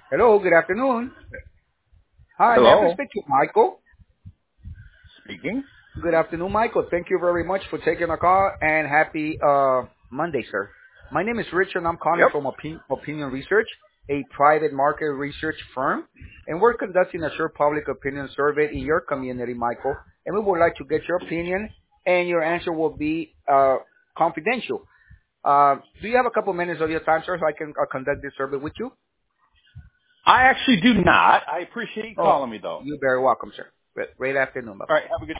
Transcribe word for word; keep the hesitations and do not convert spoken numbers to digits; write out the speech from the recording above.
Hello, good afternoon. Hi, may I please Hello. speak to Michael? Speaking. Good afternoon, Michael. Thank you very much for taking a call and happy uh, Monday, sir. My name is Richard and I'm calling Yep. from Opin- Opinion Research, a private market research firm. And we're conducting a short public opinion survey in your community, Michael. And we would like to get your opinion and your answer will be uh, confidential. Uh, do you have a couple minutes of your time, sir, so I can uh, conduct this survey with you? I actually do not. I appreciate you Oh, calling me, though. you're very welcome, sir. Great, great afternoon. Bye-bye. All right. Have a good